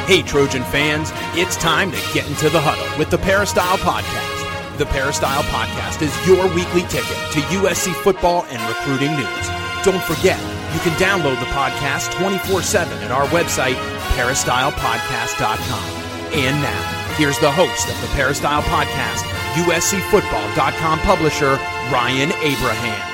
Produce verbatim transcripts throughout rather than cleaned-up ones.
Hey, Trojan fans, it's time to get into the huddle with the Peristyle Podcast. The Peristyle Podcast is your weekly ticket to U S C football and recruiting news. Don't forget, you can download the podcast twenty-four seven at our website, peristyle podcast dot com. And now, here's the host of the Peristyle Podcast, U S C football dot com publisher, Ryan Abraham.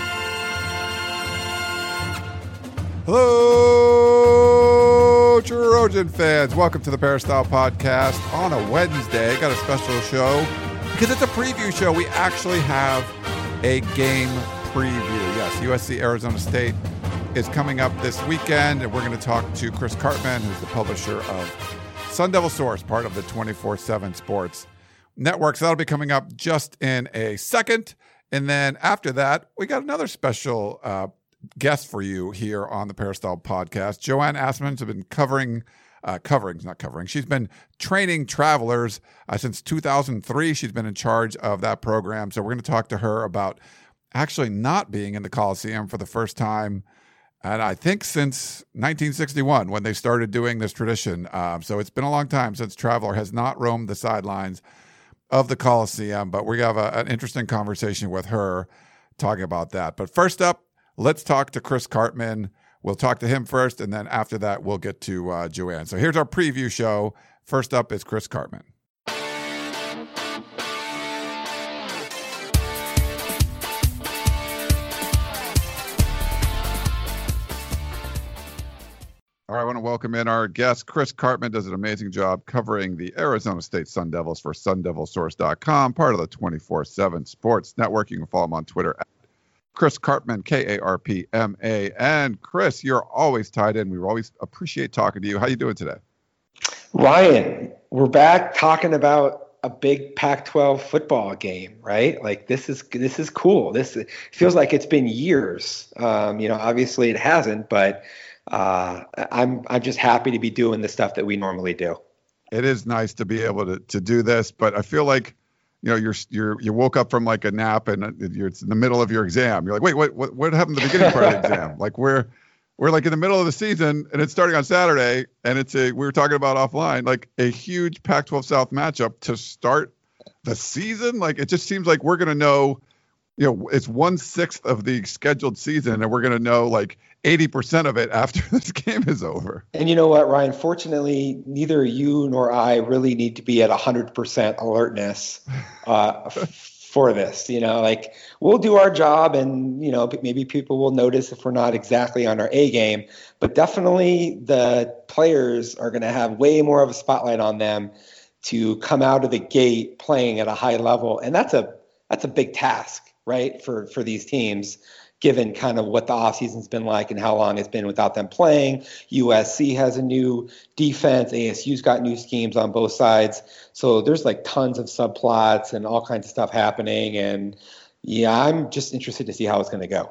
Hello, Trojan fans. Welcome to the Peristyle Podcast on a Wednesday. Got a special show because it's a preview show. We actually have a game preview. Yes, U S C Arizona State is coming up this weekend, and we're going to talk to Chris Karpman, who's the publisher of Sun Devil Source, part of the twenty-four seven Sports Network. So that'll be coming up just in a second. And then after that, we got another special uh, guest for you here on the Peristyle Podcast. Joanne Asman has been covering, uh, covering, not covering. She's been training travelers uh, since two thousand three. She's been in charge of that program. So we're going to talk to her about actually not being in the Coliseum for the first time, and I think since nineteen sixty-one, when they started doing this tradition. Um, so it's been a long time since Traveler has not roamed the sidelines of the Coliseum, but we have a, an interesting conversation with her talking about that. But first up, let's talk to Chris Karpman. We'll talk to him first, and then after that, we'll get to uh, Joanne. So here's our preview show. First up is Chris Karpman. All right, I want to welcome in our guest. Chris Karpman does an amazing job covering the Arizona State Sun Devils for sun devil source dot com, part of the twenty-four seven Sports Network. You can follow him on Twitter at Chris Karpman, K A R P M A. And Chris, you're always tied in. We always appreciate talking to you. How you doing today? Ryan, we're back talking about a big Pac twelve football game, right? Like this is this is cool. This feels like it's been years. Um, you know, obviously it hasn't, but uh, I'm I'm just happy to be doing the stuff that we normally do. It is nice to be able to to do this, but I feel like, you know, you're you're you woke up from like a nap and you're it's in the middle of your exam. You're like, wait, what what what happened at the beginning part of the exam? Like we're we're like in the middle of the season and it's starting on Saturday, and it's a we were talking about offline, like a huge Pac twelve South matchup to start the season. Like it just seems like we're gonna know, you know, it's one sixth of the scheduled season, and we're gonna know like eighty percent of it after this game is over. And you know what, Ryan? Fortunately, neither you nor I really need to be at one hundred percent alertness uh, for this. You know, like we'll do our job, and, you know, maybe people will notice if we're not exactly on our A game, but definitely the players are going to have way more of a spotlight on them to come out of the gate playing at a high level. And that's a that's a big task, right, for, for these teams, given kind of what the offseason's been like and how long it's been without them playing. U S C has a new defense. A S U's got new schemes on both sides. So there's like tons of subplots and all kinds of stuff happening. And yeah, I'm just interested to see how it's going to go.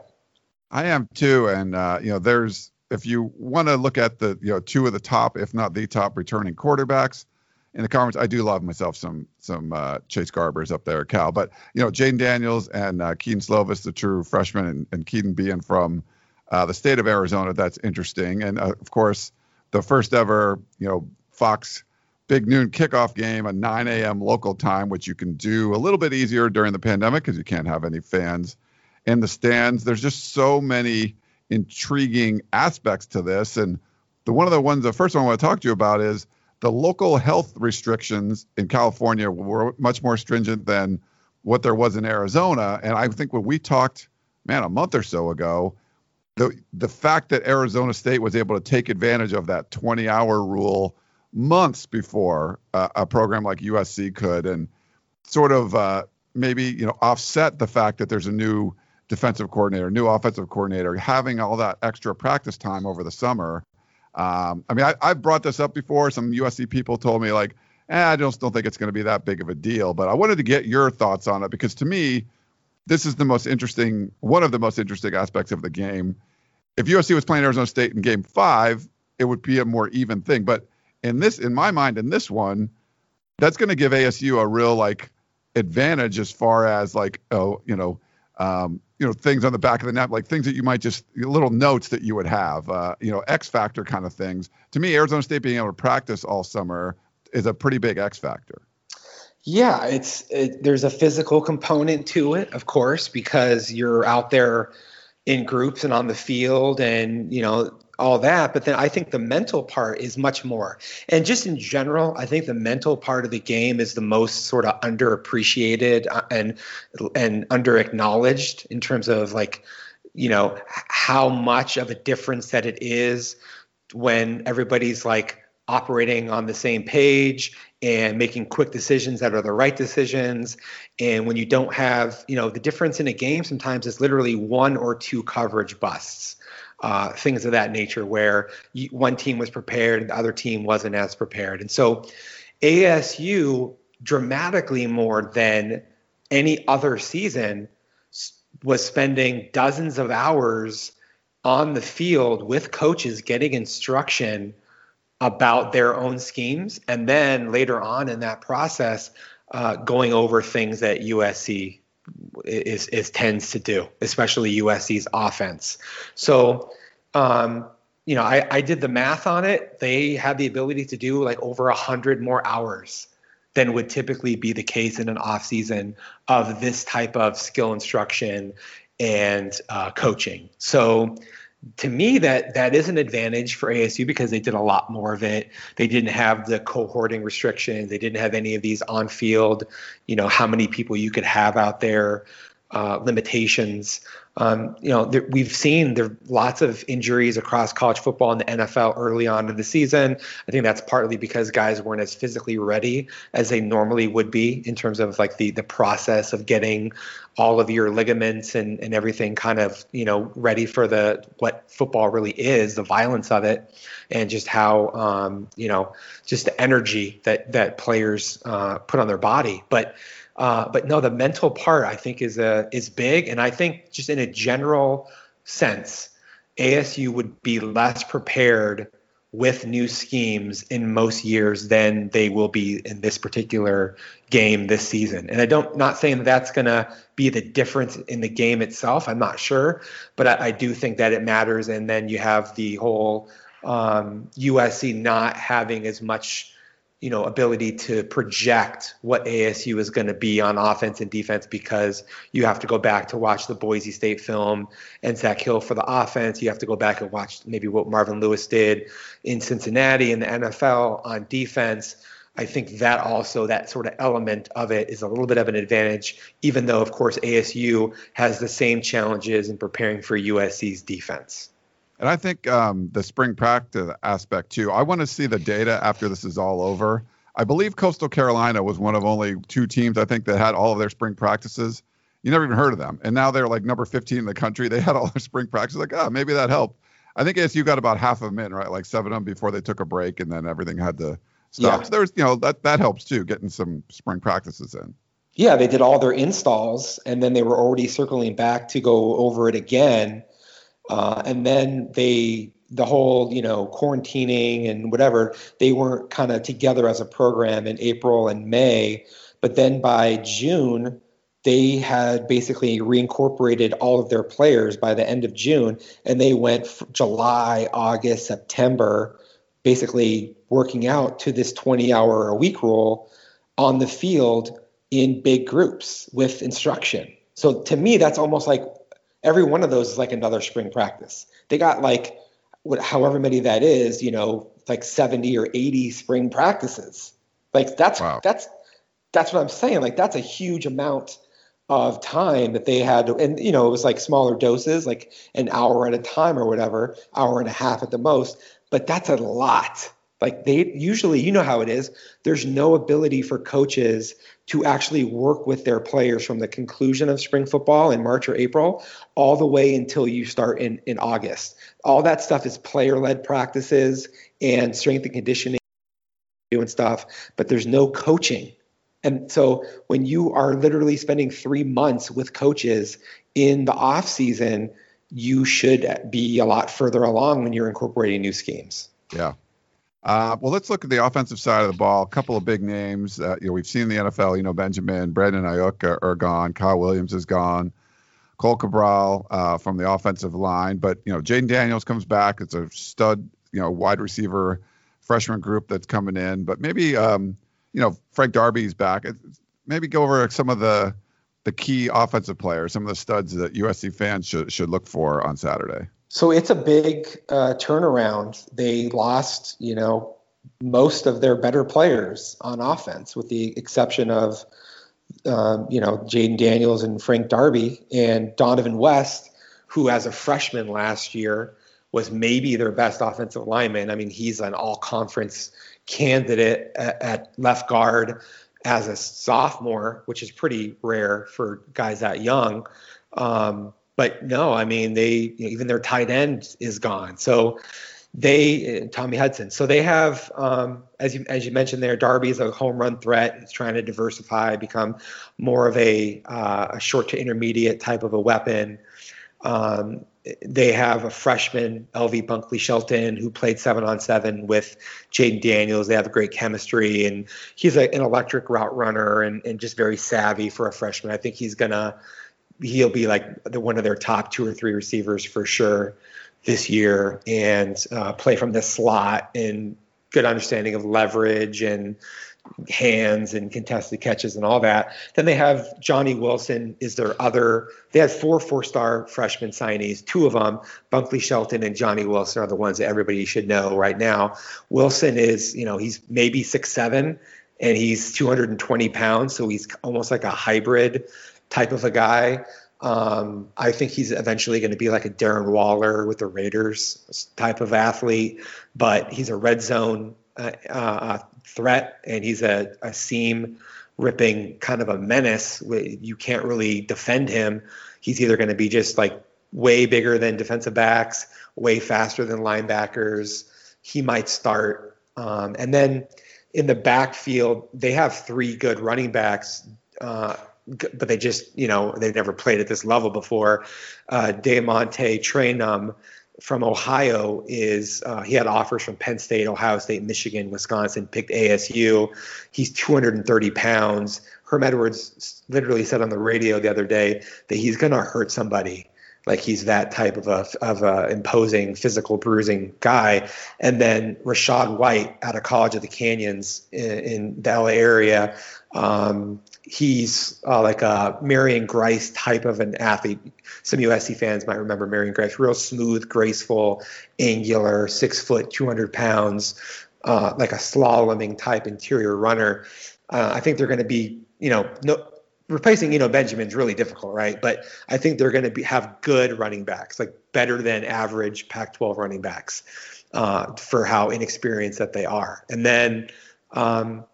I am too. And, uh, you know, there's, if you want to look at the, you know, two of the top, if not the top returning quarterbacks in the conference, I do love myself some some uh, Chase Garbers up there at Cal. But, you know, Jaden Daniels and uh, Keaton Slovis, the true freshman, and, and Keaton being from uh, the state of Arizona, that's interesting. And, uh, of course, the first ever, you know, Fox Big Noon kickoff game, a nine a.m. local time, which you can do a little bit easier during the pandemic because you can't have any fans in the stands. There's just so many intriguing aspects to this. And the one of the ones, the first one I want to talk to you about is the local health restrictions in California were much more stringent than what there was in Arizona. And I think when we talked, man, a month or so ago, the the fact that Arizona State was able to take advantage of that twenty-hour rule months before uh, a program like U S C could, and sort of uh, maybe, you know, offset the fact that there's a new defensive coordinator, new offensive coordinator, having all that extra practice time over the summer. Um, I mean, I, I've brought this up before. Some U S C people told me like, eh, I just don't think it's going to be that big of a deal. But I wanted to get your thoughts on it because to me, this is the most interesting, one of the most interesting aspects of the game. If U S C was playing Arizona State in game five, it would be a more even thing. But in this, in my mind, in this one, that's going to give A S U a real like advantage as far as like, oh, you know, um, you know, things on the back of the net, like things that you might just, little notes that you would have, uh, you know, X factor kind of things. To me, Arizona State being able to practice all summer is a pretty big X factor. Yeah, it's it, there's a physical component to it, of course, because you're out there in groups and on the field and, you know, all that. But then I think the mental part is much more. And just in general, I think the mental part of the game is the most sort of underappreciated and and under acknowledged in terms of like, you know, how much of a difference that it is when everybody's like operating on the same page and making quick decisions that are the right decisions. And when you don't have, you know, the difference in a game sometimes is literally one or two coverage busts, uh, things of that nature where you, one team was prepared and the other team wasn't as prepared. And so A S U dramatically more than any other season was spending dozens of hours on the field with coaches getting instruction about their own schemes, and then later on in that process, uh, going over things that U S C is, is tends to do, especially U S C's offense. So, um, you know, I, I did the math on it. They had the ability to do like over a hundred more hours than would typically be the case in an off season of this type of skill instruction and uh, coaching. So, to me, that that is an advantage for A S U because they did a lot more of it. They didn't have the cohorting restrictions. They didn't have any of these on-field, you know, how many people you could have out there, uh, limitations. Um, you know, there, we've seen there lots of injuries across college football and the N F L early on in the season. I think that's partly because guys weren't as physically ready as they normally would be in terms of like the the process of getting all of your ligaments and, and everything kind of, you know, ready for the what football really is, the violence of it, and just how, um, you know, just the energy that that players uh, put on their body. But Uh, but no, the mental part I think is a is big, and I think just in a general sense, A S U would be less prepared with new schemes in most years than they will be in this particular game this season. And I don't not saying that that's going to be the difference in the game itself. I'm not sure, but I, I do think that it matters. And then you have the whole um, U S C not having as much, you know, ability to project what A S U is going to be on offense and defense because you have to go back to watch the Boise State film and Zach Hill for the offense. You have to go back and watch maybe what Marvin Lewis did in Cincinnati in the N F L on defense. I think that also, that sort of element of it is a little bit of an advantage, even though, of course, A S U has the same challenges in preparing for U S C's defense. And I think um, the spring practice aspect, too, I want to see the data after this is all over. I believe Coastal Carolina was one of only two teams, I think, that had all of their spring practices. You never even heard of them. And now they're like number fifteen in the country. They had all their spring practices. Like, oh, maybe that helped. I think A S U got about half of them in, right? Like seven of them before they took a break, and then everything had to stop. Yeah. So there's, you know, that, that helps, too, getting some spring practices in. Yeah, they did all their installs, and then they were already circling back to go over it again. Uh, and then they, the whole, you know, quarantining and whatever, they weren't kind of together as a program in April and May. But then by June, they had basically reincorporated all of their players by the end of June. And they went July, August, September, basically working out to this twenty hour a week rule on the field in big groups with instruction. So to me, that's almost like every one of those is like another spring practice. They got like what, however many that is, you know, like seventy or eighty spring practices. Like that's, wow. that's, that's what I'm saying. Like that's a huge amount of time that they had to, and you know, it was like smaller doses, like an hour at a time or whatever, hour and a half at the most, but that's a lot. Like they usually, you know how it is, there's no ability for coaches to actually work with their players from the conclusion of spring football in March or April all the way until you start in, in August. All that stuff is player-led practices and strength and conditioning and stuff, but there's no coaching. And so when you are literally spending three months with coaches in the off season, you should be a lot further along when you're incorporating new schemes. Yeah. Uh, well, let's look at the offensive side of the ball. A couple of big names. Uh, you know, we've seen the N F L. You know, Benjamin, Brandon Ayuk are, are gone. Kyle Williams is gone. Cole Cabral uh, from the offensive line. But, you know, Jaden Daniels comes back. It's a stud, you know, wide receiver freshman group that's coming in. But maybe, um, you know, Frank Darby's back. It's, maybe go over some of the the key offensive players, some of the studs that U S C fans should should look for on Saturday. So it's a big uh, turnaround. They lost, you know, most of their better players on offense, with the exception of, um, you know, Jaden Daniels and Frank Darby, and Donovan West, who as a freshman last year was maybe their best offensive lineman. I mean, he's an all-conference candidate at, at left guard as a sophomore, which is pretty rare for guys that young. Um, But no, I mean, they, you know, even their tight end is gone. So they, Tommy Hudson. So they have, um, as you as you mentioned there, Darby is a home run threat. He's trying to diversify, become more of a, uh, a short to intermediate type of a weapon. Um, they have a freshman, L V Bunkley Shelton, who played seven on seven with Jaden Daniels. They have a great chemistry, and he's a, an electric route runner and, and just very savvy for a freshman. I think he's gonna. He'll be like the, one of their top two or three receivers for sure this year, and uh, play from the slot, and good understanding of leverage and hands and contested catches and all that. Then they have Johnny Wilson is their other. They had four four-star freshman signees. Two of them, Bunkley Shelton and Johnny Wilson, are the ones that everybody should know right now. Wilson is, you know, he's maybe six seven, and he's two hundred twenty pounds, so he's almost like a hybrid type of a guy. Um, I think he's eventually going to be like a Darren Waller with the Raiders type of athlete, but he's a red zone uh, uh, threat, and he's a, a seam ripping kind of a menace. You can't really defend him. He's either going to be just like way bigger than defensive backs, way faster than linebackers. He might start. Um, and then in the backfield, they have three good running backs, uh, but they just, you know, they've never played at this level before. Uh, DeMonte Traynum from Ohio is, uh, he had offers from Penn State, Ohio State, Michigan, Wisconsin, picked A S U. He's two hundred thirty pounds. Herm Edwards literally said on the radio the other day that he's going to hurt somebody. Like he's that type of a, of a imposing physical bruising guy. And then Rashad White out of College of the Canyons in, in the L A area. Um, he's uh, like a Marion Grice type of an athlete. Some U S C fans might remember Marion Grice, real smooth, graceful, angular, six foot, two hundred pounds, uh, like a slaloming type interior runner. Uh, I think they're going to be, you know, no, replacing, you know, Benjamin's really difficult, right? But I think they're going to be have good running backs, like better than average Pac twelve running backs uh, for how inexperienced that they are. And then um,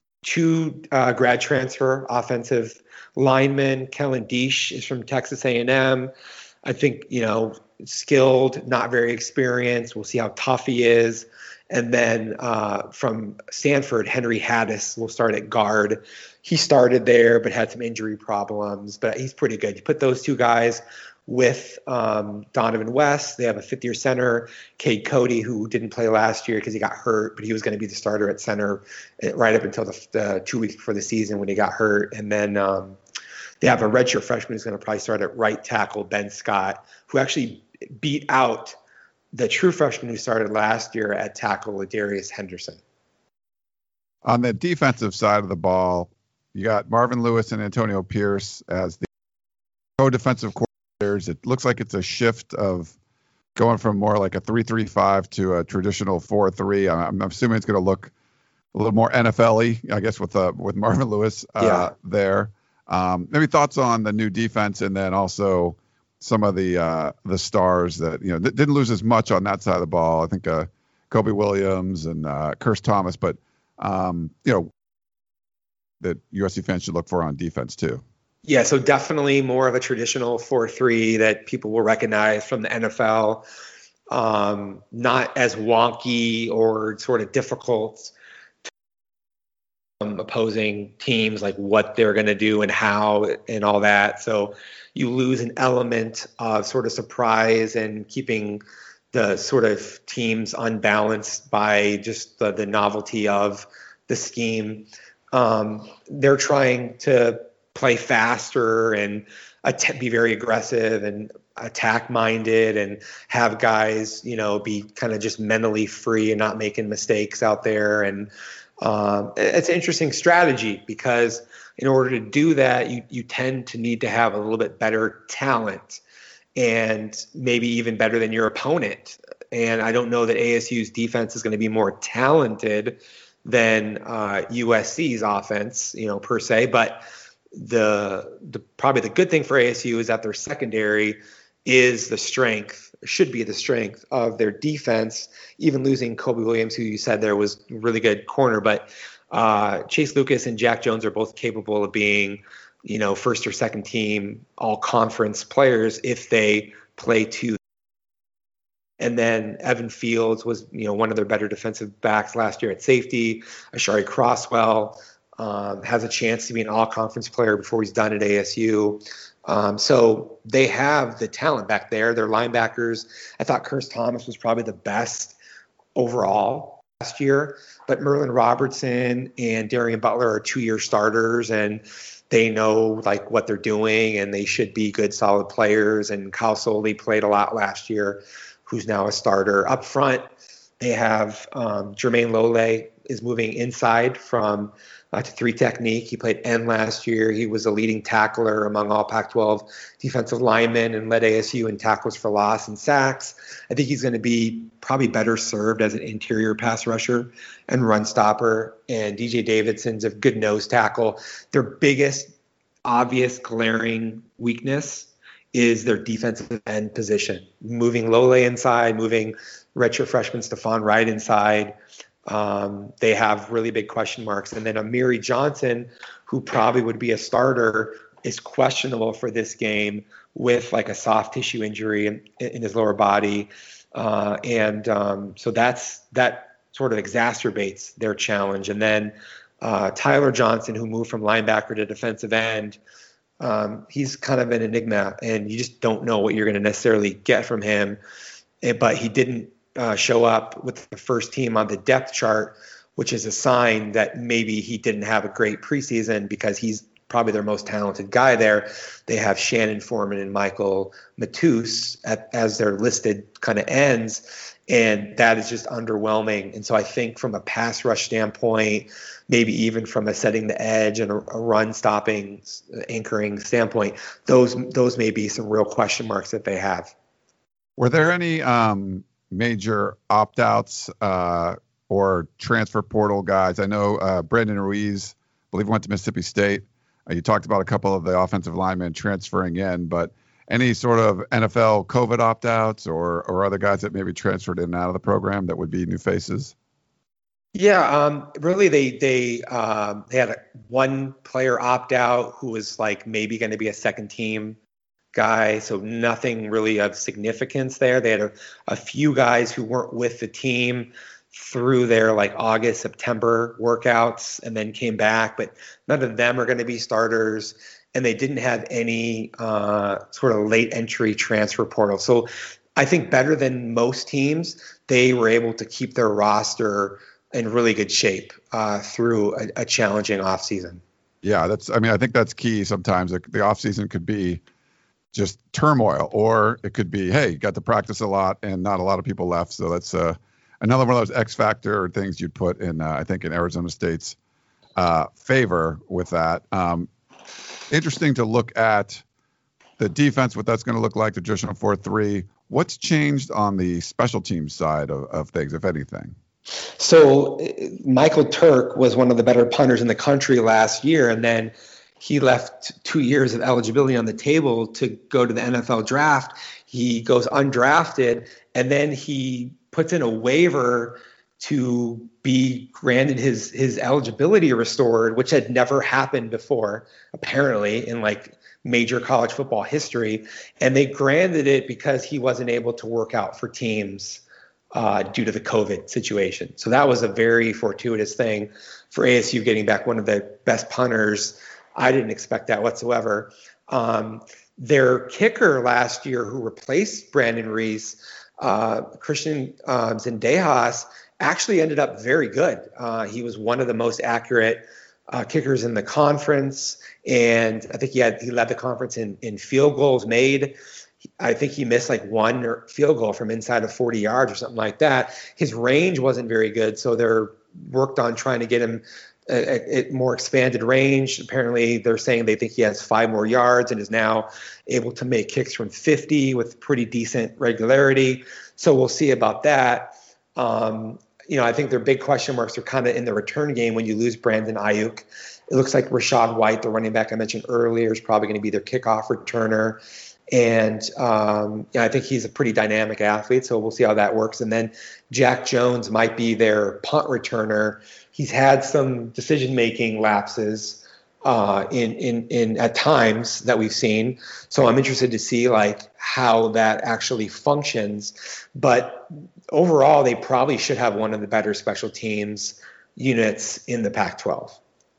two uh, grad transfer offensive linemen. Kellen Diesch is from Texas A and M. I think, you know, skilled, not very experienced. We'll see how tough he is. And then uh, from Stanford, Henry Haddis will start at guard. He started there, but had some injury problems, but he's pretty good. You put those two guys with um, Donovan West. They have a fifth-year center, Cade Cody, who didn't play last year because he got hurt, but he was going to be the starter at center right up until the, the two weeks before the season when he got hurt. And then um, they have a redshirt freshman who's going to probably start at right tackle, Ben Scott, who actually beat out the true freshman who started last year at tackle, Ladarius Henderson. On the defensive side of the ball, you got Marvin Lewis and Antonio Pierce as the co-defensive coordinators. It looks like it's a shift of going from more like a three three five to a traditional four three. I'm, I'm assuming it's going to look a little more N F L-y, I guess, with uh, with Marvin Lewis uh, yeah. there. Um, maybe thoughts on the new defense, and then also some of the uh, the stars that, you know, th- didn't lose as much on that side of the ball. I think uh, Kobe Williams and uh, Curse Thomas, but um, you know, that U S C fans should look for on defense too. Yeah, so definitely more of a traditional four three that people will recognize from the N F L. Um, not as wonky or sort of difficult to um, opposing teams, like what they're going to do and how and all that. So you lose an element of sort of surprise and keeping the sort of teams unbalanced by just the, the novelty of the scheme. Um, they're trying to play faster and att- be very aggressive and attack minded and have guys, you know, be kind of just mentally free and not making mistakes out there. And um, it's an interesting strategy because in order to do that, you, you tend to need to have a little bit better talent and maybe even better than your opponent. And I don't know that A S U's defense is going to be more talented than uh, U S C's offense, you know, per se. But the the probably the good thing for A S U is that their secondary is the strength, should be the strength of their defense. Even losing Kobe Williams, who you said there was a really good corner, but uh, Chase Lucas and Jack Jones are both capable of being, you know, first or second team all conference players if they play to. And then Evan Fields was, you know, one of their better defensive backs last year at safety. Ashari Crosswell um, has a chance to be an all-conference player before he's done at A S U. Um, so they have the talent back there. Their linebackers, I thought Curtis Thomas was probably the best overall last year. But Merlin Robertson and Darian Butler are two-year starters, and they know like what they're doing, and they should be good, solid players. And Kyle Soley played a lot last year, who's now a starter. Up front, they have um, Jermaine Lole is moving inside from uh, to three technique. He played end last year. He was a leading tackler among all Pac twelve defensive linemen and led A S U in tackles for loss and sacks. I think he's going to be probably better served as an interior pass rusher and run stopper. And D J Davidson's a good nose tackle. Their biggest obvious glaring weakness is their defensive end position. Moving Lole inside, moving redshirt freshman Stephon Wright inside. Um, they have really big question marks. And then Amiri Johnson, who probably would be a starter, is questionable for this game with like a soft tissue injury in, in his lower body. Uh, and um, so that's that sort of exacerbates their challenge. And then uh, Tyler Johnson, who moved from linebacker to defensive end, Um, he's kind of an enigma, and you just don't know what you're going to necessarily get from him. But he didn't uh, show up with the first team on the depth chart, which is a sign that maybe he didn't have a great preseason because he's probably their most talented guy there. They have Shannon Foreman and Michael Matus at, as their listed kind of ends, and that is just underwhelming. And so I think from a pass rush standpoint, maybe even from a setting the edge and a, a run stopping, anchoring standpoint, those those may be some real question marks that they have. Were there any um, major opt-outs uh, or transfer portal guys? I know uh, Brandon Ruiz, I believe, went to Mississippi State. Uh, you talked about a couple of the offensive linemen transferring in, but any sort of N F L COVID opt-outs or or other guys that maybe transferred in and out of the program that would be new faces? Yeah, um, really, they they um, they had a, one player opt out who was like maybe going to be a second team guy, so nothing really of significance there. They had a, a few guys who weren't with the team through their like August, September workouts and then came back, but none of them are going to be starters. And they didn't have any uh, sort of late entry transfer portal. So I think better than most teams, they were able to keep their roster in really good shape uh, through a, a challenging offseason. Yeah, that's. I mean, I think that's key. Sometimes the, the offseason could be just turmoil, or it could be, hey, you got to practice a lot and not a lot of people left. So that's uh, another one of those X factor things you'd put in, uh, I think, in Arizona State's uh, favor with that. Um, interesting to look at the defense, what that's going to look like, the traditional four three. What's changed on the special teams side of, of things, if anything? So Michael Turk was one of the better punters in the country last year, and then he left two years of eligibility on the table to go to the N F L draft. He goes undrafted, and then he puts in a waiver to be granted his his eligibility restored, which had never happened before, apparently, in like major college football history. And they granted it because he wasn't able to work out for teams uh, due to the COVID situation. So that was a very fortuitous thing for A S U getting back one of the best punters. I didn't expect that whatsoever. Um, their kicker last year, who replaced Brandon Reese, uh, Christian um, Zendejas, actually ended up very good. Uh, he was one of the most accurate uh, kickers in the conference, and I think he had he led the conference in in field goals made. I think he missed like one field goal from inside of forty yards or something like that. His range wasn't very good, so they're worked on trying to get him a, a more expanded range. Apparently, they're saying they think he has five more yards and is now able to make kicks from fifty with pretty decent regularity. So we'll see about that. Um, you know, I think their big question marks are kind of in the return game when you lose Brandon Ayuk. It looks like Rachaad White, the running back I mentioned earlier, is probably going to be their kickoff returner. And um, yeah, I think he's a pretty dynamic athlete, so we'll see how that works. And then Jack Jones might be their punt returner. He's had some decision-making lapses uh, in, in, in at times that we've seen. So I'm interested to see like how that actually functions. But overall, they probably should have one of the better special teams units in the Pac twelve.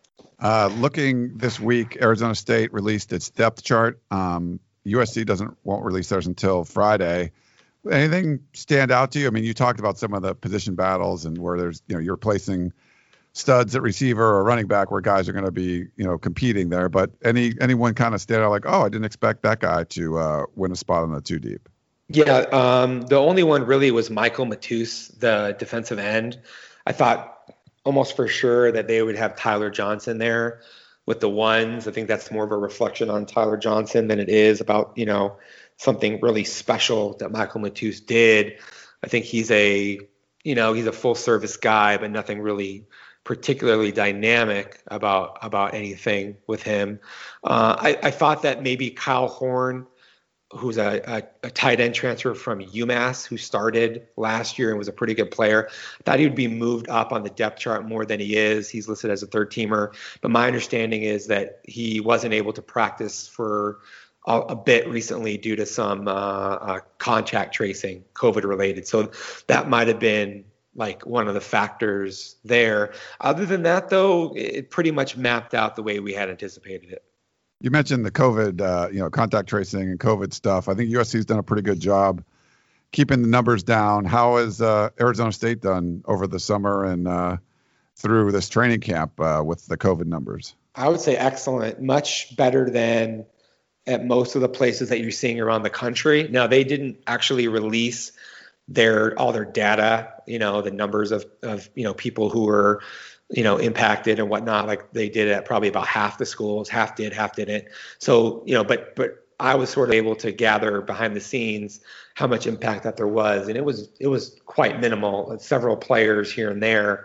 Uh, looking this week, Arizona State released its depth chart. Um, U S C doesn't won't release theirs until Friday. Anything stand out to you? I mean, you talked about some of the position battles and where there's, you know, you're placing studs at receiver or running back where guys are going to be, you know, competing there. But any anyone kind of stand out like, oh, I didn't expect that guy to uh, win a spot on the two deep. Yeah, um, the only one really was Michael Matus, the defensive end. I thought almost for sure that they would have Tyler Johnson there with the ones. I think that's more of a reflection on Tyler Johnson than it is about, you know, something really special that Michael Matus did. I think he's a, you know, he's a full service guy, but nothing really particularly dynamic about, about anything with him. Uh, I, I thought that maybe Kyle Horn, who's a, a, a tight end transfer from UMass, who started last year and was a pretty good player. I thought he would be moved up on the depth chart more than he is. He's listed as a third teamer. But my understanding is that he wasn't able to practice for a, a bit recently due to some uh, uh, contact tracing, COVID related. So that might have been like one of the factors there. Other than that, though, it pretty much mapped out the way we had anticipated it. You mentioned the COVID, uh, you know, contact tracing and COVID stuff. I think U S C's done a pretty good job keeping the numbers down. How has uh, Arizona State done over the summer and uh, through this training camp uh, with the COVID numbers? I would say excellent, much better than at most of the places that you're seeing around the country. Now, they didn't actually release their all their data, you know, the numbers of, of you know, people who were you know, impacted and whatnot, like they did at probably about half the schools, half did, half didn't. So, you know, but, but I was sort of able to gather behind the scenes how much impact that there was. And it was, it was quite minimal, several players here and there,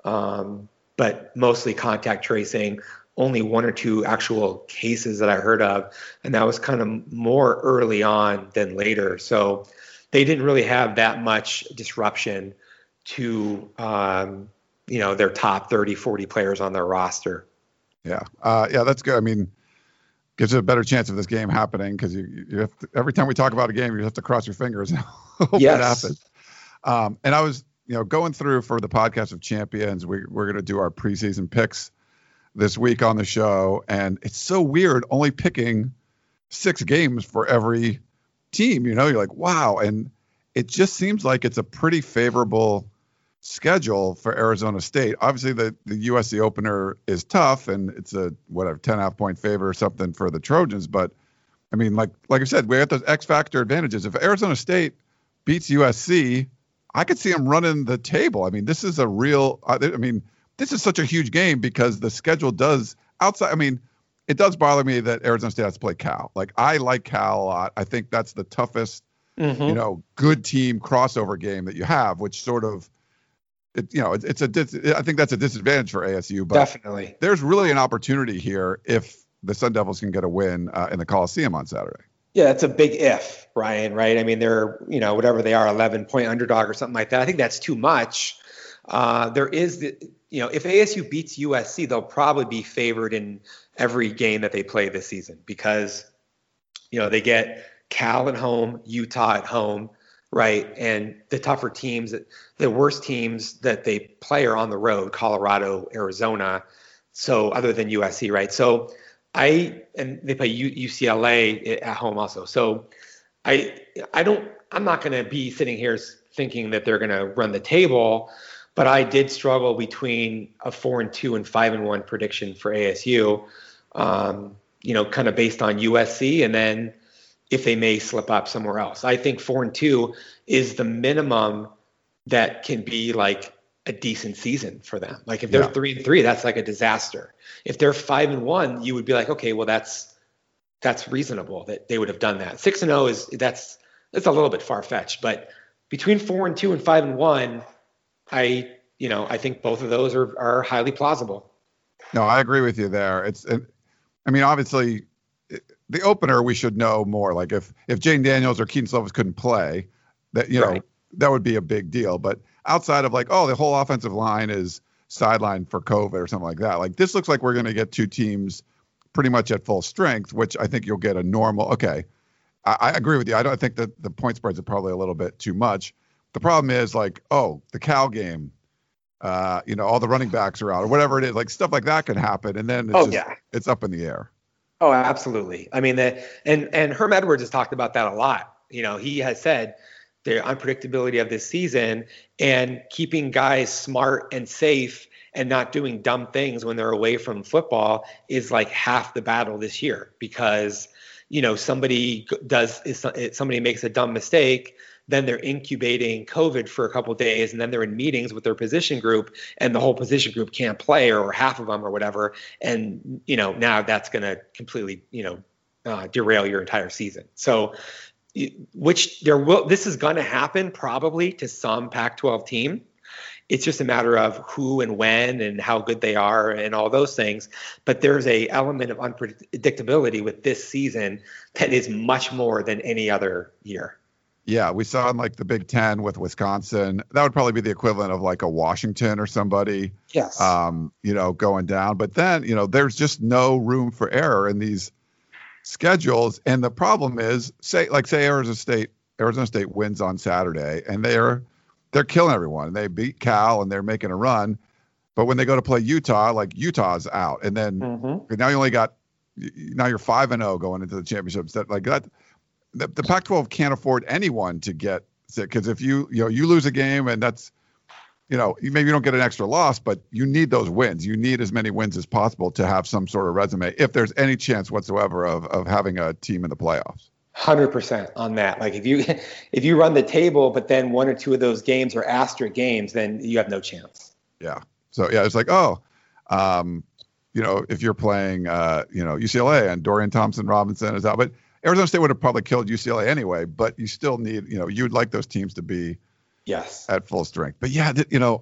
um, but mostly contact tracing, only one or two actual cases that I heard of. And that was kind of more early on than later. So they didn't really have that much disruption to, um, you know, their top thirty, forty players on their roster. Yeah. Uh, yeah, that's good. I mean, gives you a better chance of this game happening because you, you have to, every time we talk about a game, you have to cross your fingers and hope yes. it happens. Um, and I was, you know, going through for the podcast of champions, we, we're going to do our preseason picks this week on the show. And it's so weird only picking six games for every team, you know, you're like, wow. And it just seems like it's a pretty favorable schedule for Arizona State. Obviously the, the U S C opener is tough and it's a whatever ten and a half point favor or something for the Trojans. But I mean, like, like I said, we have those X factor advantages. If Arizona State beats U S C, I could see them running the table. I mean, this is a real, I mean, this is such a huge game because the schedule does outside. I mean, it does bother me that Arizona State has to play Cal. Like I like Cal a lot. I think that's the toughest, mm-hmm. you know, good team crossover game that you have, which sort of, It, you know, it, it's a. Dis, I think that's a disadvantage for A S U, but definitely there's really an opportunity here if the Sun Devils can get a win uh, in the Coliseum on Saturday. Yeah, it's a big if, Ryan. Right? I mean, they're you know whatever they are, eleven point underdog or something like that. I think that's too much. Uh, there is the you know if A S U beats U S C, they'll probably be favored in every game that they play this season because you know they get Cal at home, Utah at home. Right. And the tougher teams, the worst teams that they play are on the road, Colorado, Arizona. So other than U S C. Right. So I and they play U C L A at home also. So I I don't I'm not going to be sitting here thinking that they're going to run the table. but I did struggle between a four and two and five and one prediction for A S U, um, you know, kind of based on U S C, and then if they may slip up somewhere else. I think four and two is the minimum that can be like a decent season for them. Like if they're yeah. three and three, that's like a disaster. If they're five and one, you would be like, okay, well that's that's reasonable that they would have done that. Six and zero is that's that's a little bit far fetched, but between four and two and five and one, I you know I think both of those are are highly plausible. No, I agree with you there. It's I mean obviously the opener we should know more. Like if if Jane Daniels or Keaton Slovis couldn't play, that you know right. that would be a big deal. But outside of like, oh, the whole offensive line is sidelined for COVID or something like that. Like this looks like we're going to get two teams pretty much at full strength, which I think you'll get a normal. Okay, I, I agree with you. I don't think that the point spreads are probably a little bit too much. The problem is like, oh, the Cal game, uh, you know, all the running backs are out or whatever it is. Like stuff like that can happen, and then it's oh just, yeah, it's up in the air. Oh, absolutely. I mean, the, and and Herm Edwards has talked about that a lot. You know, he has said the unpredictability of this season and keeping guys smart and safe and not doing dumb things when they're away from football is like half the battle this year, because, you know, somebody does somebody makes a dumb mistake, then they're incubating COVID for a couple of days, and then they're in meetings with their position group, and the whole position group can't play, or half of them or whatever. And, you know, now that's going to completely, you know, uh, derail your entire season. So, which there will, this is going to happen probably to some Pac twelve team. It's just a matter of who and when and how good they are and all those things. But there's a element of unpredictability with this season that is much more than any other year. Yeah, we saw in like the Big Ten with Wisconsin. That would probably be the equivalent of like a Washington or somebody. Yes. Um, you know, going down. But then, you know, there's just no room for error in these schedules. And the problem is, say, like say Arizona State, Arizona State wins on Saturday, and they're they're killing everyone. They beat Cal and they're making a run. But when they go to play Utah, like Utah's out, and then mm-hmm. now you only got now you're five and zero going into the championships. That like that. The, the Pac twelve can't afford anyone to get sick, because if you you know you lose a game and that's you know maybe you don't get an extra loss, but you need those wins. You need as many wins as possible to have some sort of resume if there's any chance whatsoever of of having a team in the playoffs. one hundred percent on that. Like if you if you run the table, but then one or two of those games are asterisk games, then you have no chance. Yeah. So yeah, it's like oh, um, you know if you're playing uh, you know U C L A and Dorian Thompson-Robinson is out, but Arizona State would have probably killed U C L A anyway, but you still need, you know, you'd like those teams to be yes at full strength. But yeah, you know,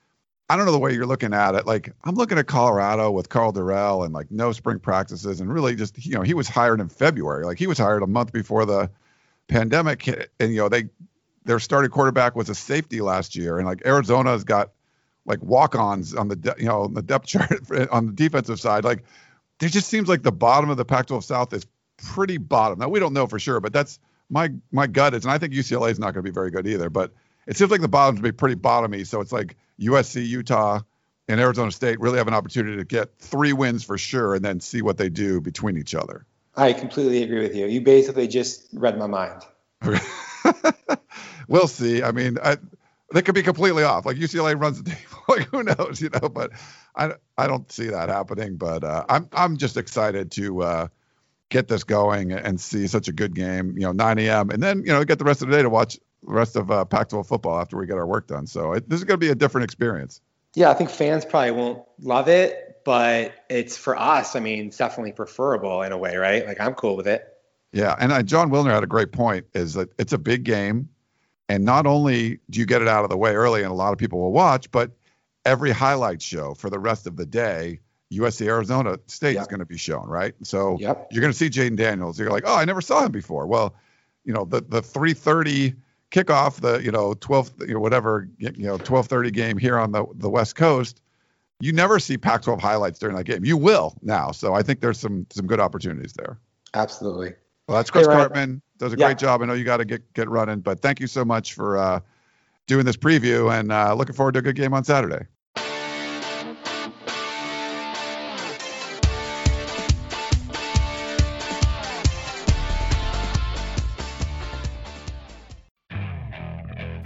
I don't know the way you're looking at it. Like I'm looking at Colorado with Carl Durrell and like no spring practices, and really just, you know, he was hired in February. Like he was hired a month before the pandemic hit, and, you know, they, their starting quarterback was a safety last year. And like Arizona's got like walk-ons on the, de- you know, on the depth chart on the defensive side. Like it just seems like the bottom of the Pac twelve South is pretty bottom. Now we don't know for sure, but that's my my gut is, and I think U C L A is not going to be very good either. But it seems like the bottom's going to be pretty bottomy. So it's like U S C, Utah, and Arizona State really have an opportunity to get three wins for sure, and then see what they do between each other. I completely agree with you. You basically just read my mind. We'll see. I mean, I, they could be completely off. Like U C L A runs the table. Like who knows, you know? But I I don't see that happening. But uh, I'm I'm just excited to. Uh, get this going and see such a good game, you know, nine a.m. And then, you know, get the rest of the day to watch the rest of uh, Pac twelve football after we get our work done. So it, this is going to be a different experience. Yeah, I think fans probably won't love it, but it's for us. I mean, it's definitely preferable in a way, right? Like I'm cool with it. Yeah. And uh, John Wilner had a great point, is that it's a big game. And not only do you get it out of the way early and a lot of people will watch, but every highlight show for the rest of the day, U S C Arizona State yep. is going to be shown, right? So yep. you're going to see Jaden Daniels. You're like, oh, I never saw him before. Well, you know, the the three thirty kickoff, the you know twelve, you know, whatever, you know twelve thirty game here on the the West Coast, you never see Pac twelve highlights during that game. You will now. So I think there's some some good opportunities there. Absolutely. Well, that's Chris hey, Karpman. Does a yeah. great job. I know you got to get get running, but thank you so much for uh, doing this preview, and uh, looking forward to a good game on Saturday.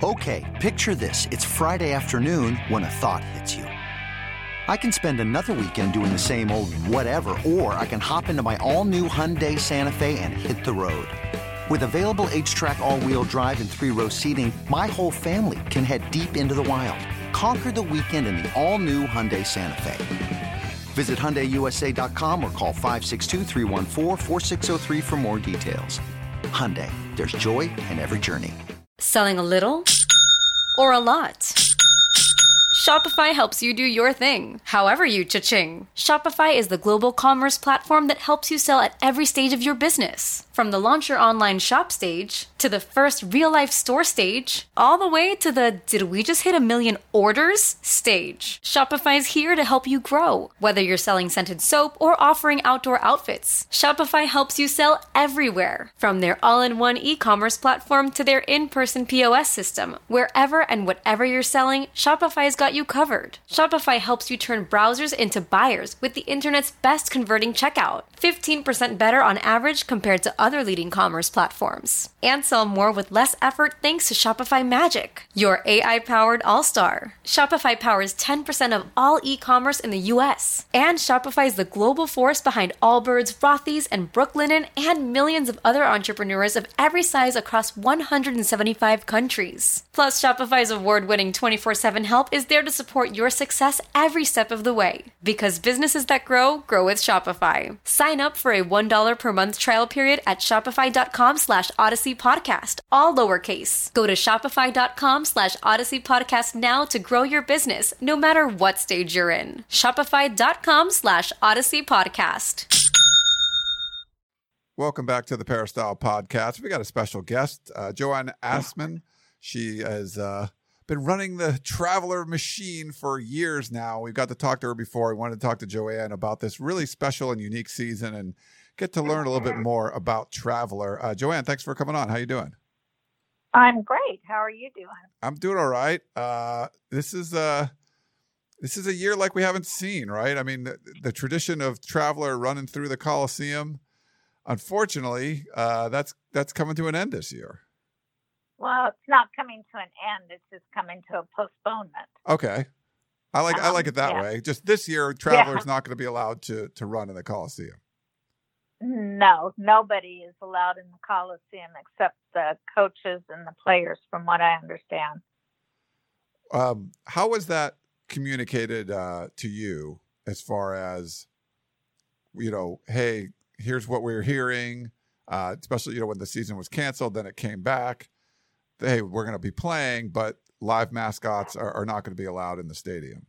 Okay, picture this. It's Friday afternoon when a thought hits you. I can spend another weekend doing the same old whatever, or I can hop into my all-new Hyundai Santa Fe and hit the road. With available H-Track all-wheel drive and three-row seating, my whole family can head deep into the wild. Conquer the weekend in the all-new Hyundai Santa Fe. Visit Hyundai U S A dot com or call five six two, three one four, four six zero three for more details. Hyundai, there's joy in every journey. Selling a little or a lot? Shopify helps you do your thing, however you cha-ching. Shopify is the global commerce platform that helps you sell at every stage of your business. From the launch your online shop stage, to the first real-life store stage, all the way to the did we just hit a million orders stage. Shopify's here to help you grow. Whether you're selling scented soap or offering outdoor outfits, Shopify helps you sell everywhere. From their all-in-one e-commerce platform to their in-person P O S system, wherever and whatever you're selling, Shopify's got you covered. Shopify helps you turn browsers into buyers with the internet's best converting checkout. fifteen percent better on average compared to other leading commerce platforms. And sell more with less effort thanks to Shopify Magic, your A I-powered all-star. Shopify powers ten percent of all e-commerce in the U S. And Shopify is the global force behind Allbirds, Rothy's, and Brooklinen, and millions of other entrepreneurs of every size across one hundred seventy-five countries. Plus, Shopify's award-winning twenty-four seven help is there to support your success every step of the way. Because businesses that grow, grow with Shopify. Sign up for a one dollar per month trial period at shopify.com slash Odyssey Podcast, all lowercase. Go to shopify.com slash Odyssey Podcast now to grow your business, no matter what stage you're in. Shopify.com slash Odyssey Podcast. Welcome back to the Peristyle Podcast. We got a special guest, uh, Joanne Assman. She has uh, been running the Traveler machine for years now. We've got to talk to her before. We wanted to talk to Joanne about this really special and unique season and get to learn a little bit more about Traveler. Uh, Joanne, thanks for coming on. How you doing? I'm great. How are you doing? I'm doing all right. Uh, this is uh, this is a year like we haven't seen, right? I mean, the, the tradition of Traveler running through the Coliseum, unfortunately, uh, that's that's coming to an end this year. Well, it's not coming to an end. It's just coming to a postponement. Okay. I like um, I like it that yeah. way. Just this year, Traveler's yeah. not going to be allowed to to run in the Coliseum. No, nobody is allowed in the Coliseum except the coaches and the players, from what I understand. Um, how was that communicated uh, to you as far as, you know, hey, here's what we're hearing, uh, especially, you know, when the season was canceled, then it came back. Hey, we're going to be playing, but live mascots are, are not going to be allowed in the stadium.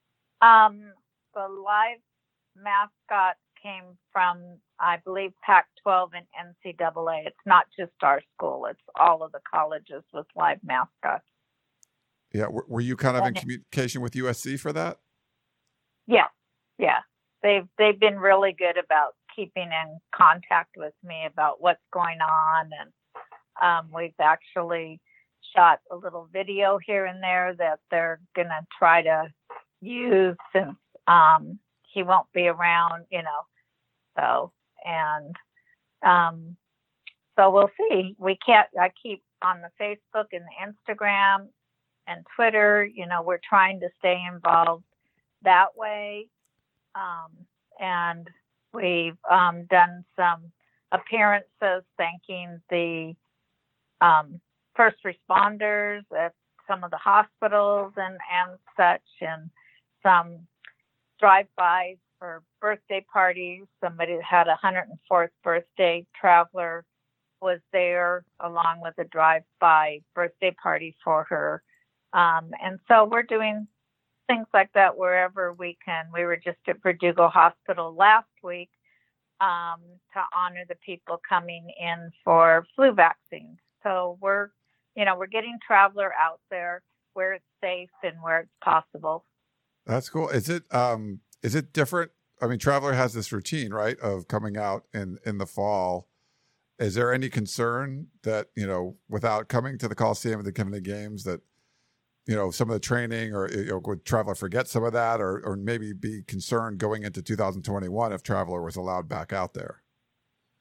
Um, the live mascot came from, I believe, Pac twelve and N C double A. It's not just our school. It's all of the colleges with live mascots. Yeah. Were, were you kind of in communication with U S C for that? Yeah. Yeah. They've, they've been really good about keeping in contact with me about what's going on. And um, we've actually shot a little video here and there that they're going to try to use since um, he won't be around, you know. So, and um, so we'll see. We can't, I keep on the Facebook and the Instagram and Twitter, you know, we're trying to stay involved that way. Um, and we've um, done some appearances thanking the um, first responders at some of the hospitals and, and such, and some drive-bys for birthday parties. Somebody that had a one hundred fourth birthday, Traveler, was there along with a drive-by birthday party for her. Um, and so we're doing things like that wherever we can. We were just at Verdugo Hospital last week um, to honor the people coming in for flu vaccines. So we're, you know, we're getting Traveler out there where it's safe and where it's possible. That's cool. Is it um is it different? I mean, Traveler has this routine, right, of coming out in, in the fall. Is there any concern that, you know, without coming to the Coliseum and the coming to games, that, you know, some of the training, or, you know, would Traveler forget some of that, or or maybe be concerned going into two thousand twenty-one if Traveler was allowed back out there?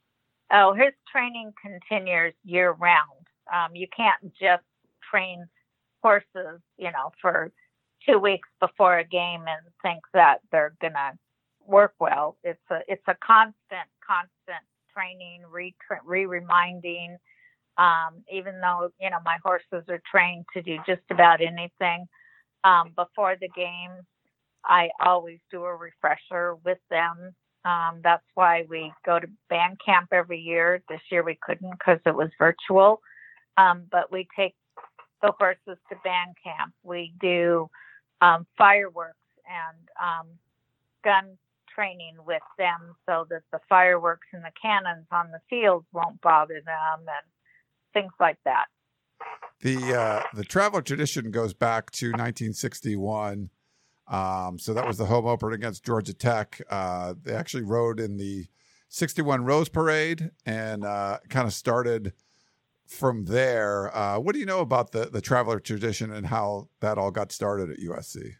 Oh, his training continues year round. Um, you can't just train horses, you know, for two weeks before a game and think that they're going to work well. It's a, it's a constant, constant training, re, re-reminding, um, even though, you know, my horses are trained to do just about anything. Um, before the game, I always do a refresher with them. Um, that's why we go to band camp every year. This year we couldn't because it was virtual. Um, but we take the horses to band camp. We do um, fireworks and um, gun training with them so that the fireworks and the cannons on the fields won't bother them and things like that. The uh, the Traveler tradition goes back to nineteen sixty-one. Um, so that was the home opener against Georgia Tech. Uh, they actually rode in the sixty-one Rose Parade and uh, kind of started from there. Uh, what do you know about the, the Traveler tradition and how that all got started at U S C?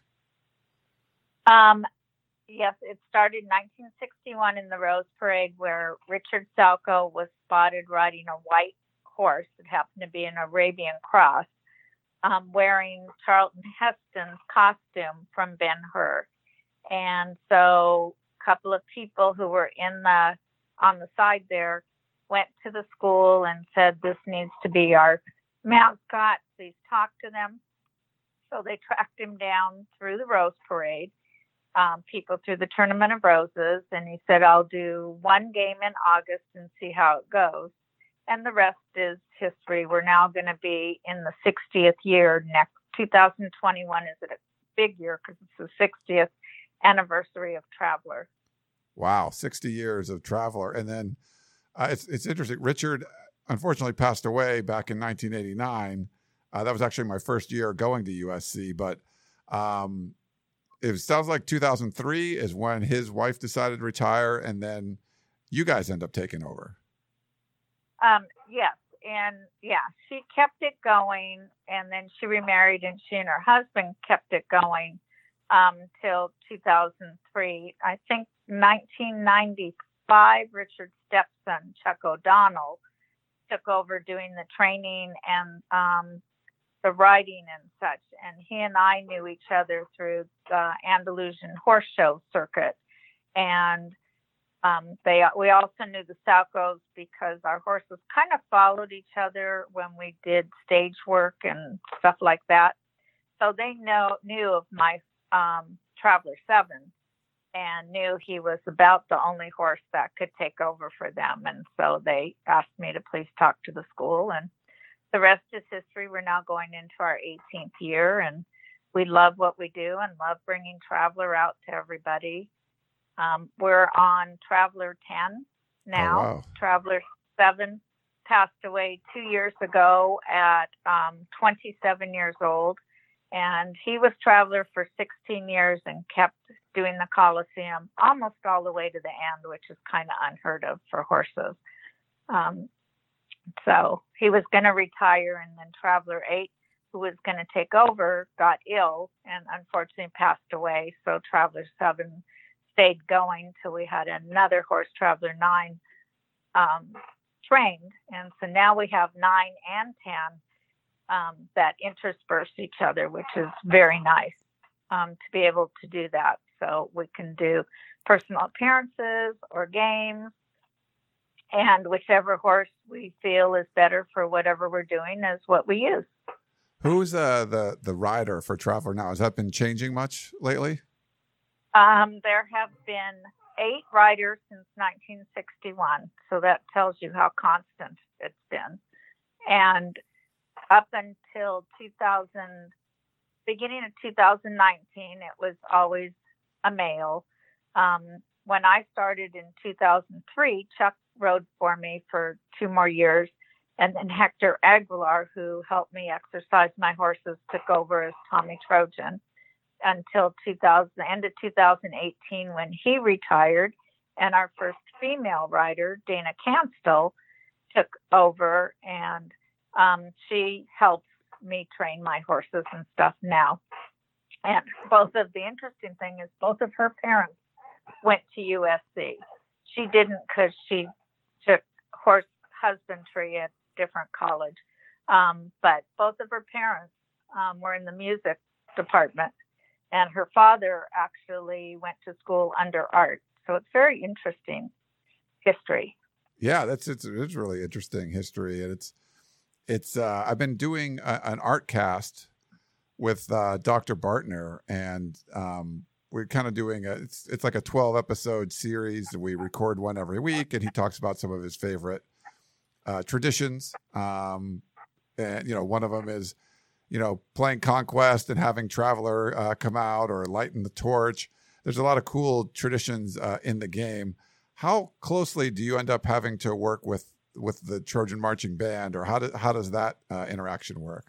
Um, yes, it started in nineteen sixty-one in the Rose Parade where Richard Salco was spotted riding a white horse that happened to be an Arabian cross, um, wearing Charlton Heston's costume from Ben-Hur. And so a couple of people who were in the on the side there went to the school and said, this needs to be our mascot. Please talk to them. So they tracked him down through the Rose Parade, um, people through the Tournament of Roses. And he said, I'll do one game in August and see how it goes. And the rest is history. We're now going to be in the sixtieth year next. two thousand twenty-one is a big year because it's the sixtieth anniversary of Traveler. Wow, sixty years of Traveler. And then uh, it's it's interesting. Richard unfortunately passed away back in nineteen eighty-nine. Uh, that was actually my first year going to U S C. But um, it sounds like two thousand three is when his wife decided to retire, and then you guys end up taking over. Um, yes. And yeah, she kept it going, and then she remarried, and she and her husband kept it going um, till two thousand three. I think nineteen ninety-five, Richard's stepson, Chuck O'Donnell, took over doing the training and um, the riding and such. And he and I knew each other through the Andalusian horse show circuit. And Um, they we also knew the Salcos because our horses kind of followed each other when we did stage work and stuff like that. So they know knew of my um, Traveler seven and knew he was about the only horse that could take over for them. And so they asked me to please talk to the school. And the rest is history. We're now going into our eighteenth year, and we love what we do and love bringing Traveler out to everybody. Um, we're on Traveler ten now. Oh, wow. Traveler seven passed away two years ago at um, twenty-seven years old. And he was Traveler for sixteen years and kept doing the Coliseum almost all the way to the end, which is kind of unheard of for horses. Um, so he was going to retire, and then Traveler eight, who was going to take over, got ill and unfortunately passed away. So Traveler seven stayed going till we had another horse, Traveler nine, um, trained. And so now we have nine and ten um, that intersperse each other, which is very nice um, to be able to do that. So we can do personal appearances or games, and whichever horse we feel is better for whatever we're doing is what we use. Who's uh, the, the rider for Traveler now? Has that been changing much lately? Um, there have been eight riders since nineteen sixty-one, so that tells you how constant it's been. And up until two thousand, beginning of two thousand nineteen, it was always a male. Um, when I started in two thousand three, Chuck rode for me for two more years, and then Hector Aguilar, who helped me exercise my horses, took over as Tommy Trojan until two thousand, the end of two thousand eighteen, when he retired, and our first female rider, Dana Canstel, took over, and um, she helps me train my horses and stuff now. And both of the interesting thing is both of her parents went to U S C. She didn't because she took horse husbandry at different college, um, but both of her parents um, were in the music department, and her father actually went to school under Art. So it's very interesting history. Yeah, that's it's it's really interesting history, and it's it's uh, I've been doing a, an art cast with uh, Doctor Bartner, and um, we're kind of doing a it's it's like a twelve episode series. We record one every week, and he talks about some of his favorite uh, traditions. Um, and you know, one of them is you know playing Conquest and having Traveler uh, come out or lighten the torch. There's a lot of cool traditions uh, in the game. How closely do you end up having to work with with the Trojan Marching Band, or how do, how does that uh, interaction work?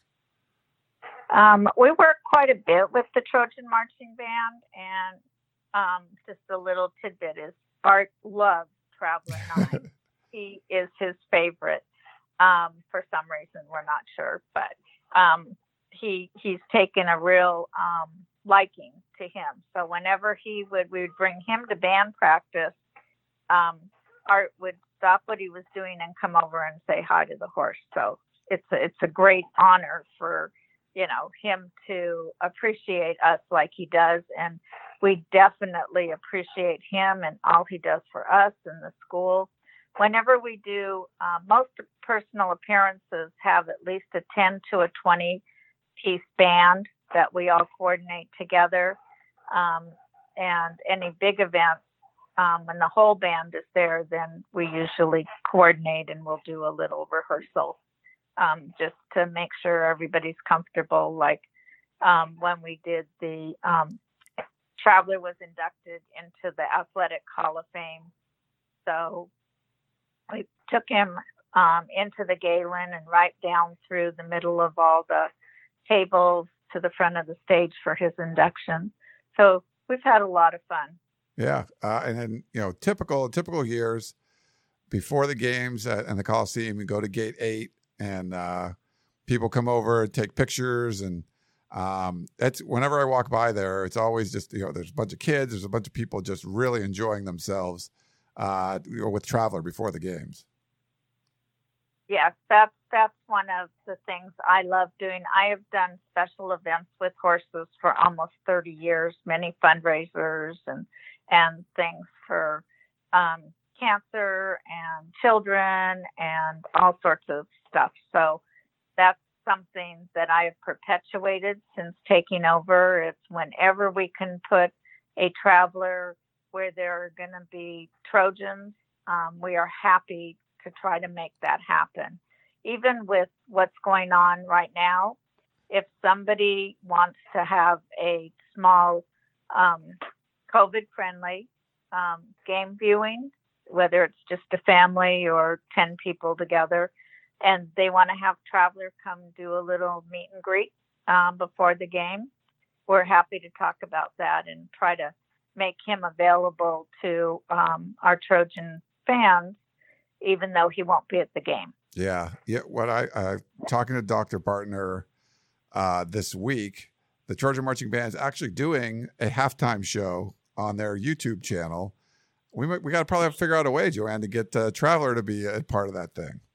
Um, we work quite a bit with the Trojan Marching Band, and um, just a little tidbit is Art loves Traveler Nine. He is his favorite. Um, for some reason, we're not sure, but um, he he's taken a real um, liking to him. So whenever he would, we would bring him to band practice. Um, Art would stop what he was doing and come over and say hi to the horse. So it's a, it's a great honor for, you know, him to appreciate us like he does. And we definitely appreciate him and all he does for us and the school. Whenever we do, uh, most personal appearances have at least a ten to a twenty piece band that we all coordinate together. Um, and any big events, um, when the whole band is there, then we usually coordinate and we'll do a little rehearsal um, just to make sure everybody's comfortable. Like um, when we did the um, Traveler was inducted into the Athletic Hall of Fame. So we took him um, into the Galen and right down through the middle of all the tables to the front of the stage for his induction. So we've had a lot of fun. Yeah. Uh, and then, you know, typical, typical years before the games at, and the Coliseum, you go to gate eight and uh, people come over, take pictures. And um, that's whenever I walk by there, it's always just, you know, there's a bunch of kids, there's a bunch of people just really enjoying themselves uh, you know, with Traveler before the games. Yes, that's, that's one of the things I love doing. I have done special events with horses for almost thirty years, many fundraisers and, and things for um, cancer and children and all sorts of stuff. So that's something that I have perpetuated since taking over. It's whenever we can put a Traveler where there are going to be Trojans, um, we are happy to try to make that happen. Even with what's going on right now, if somebody wants to have a small um, COVID-friendly um, game viewing, whether it's just a family or ten people together, and they want to have Traveler come do a little meet and greet um, before the game, we're happy to talk about that and try to make him available to um, our Trojan fans, even though he won't be at the game. Yeah. Yeah. What I, uh, talking to Doctor Bartner uh, this week, the Trojan Marching Band is actually doing a halftime show on their YouTube channel. We might, we got to probably have to figure out a way, Joanne, to get uh, Traveler to be a part of that thing.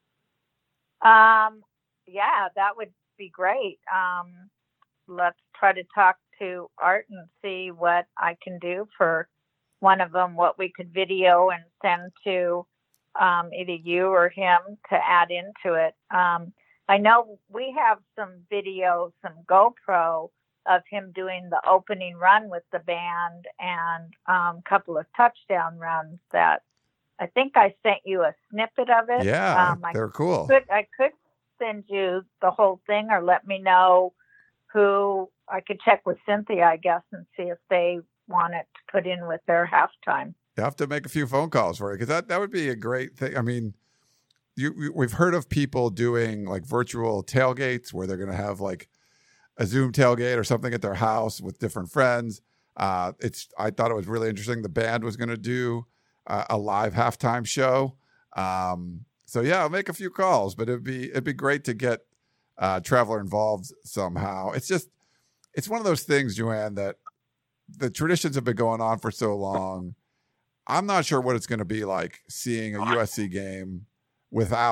Um, yeah, that would be great. Um, let's try to talk to Art and see what I can do for one of them, what we could video and send to um, either you or him to add into it. Um, I know we have some video, some GoPro of him doing the opening run with the band and um, a couple of touchdown runs that I think I sent you a snippet of it. Yeah, um, I they're cool. Could, I could send you the whole thing, or let me know who I could check with Cynthia, I guess, and see if they want it to put in with their halftime. You have to make a few phone calls for it, because that, that would be a great thing. I mean, you, we've heard of people doing like virtual tailgates where they're going to have like a Zoom tailgate or something at their house with different friends. Uh, it's I thought it was really interesting. The band was going to do uh, a live halftime show. Um, so yeah, I'll make a few calls, but it'd be it'd be great to get uh, Traveler involved somehow. It's just it's one of those things, Joanne, that the traditions have been going on for so long. I'm not sure what it's going to be like seeing a U S C game without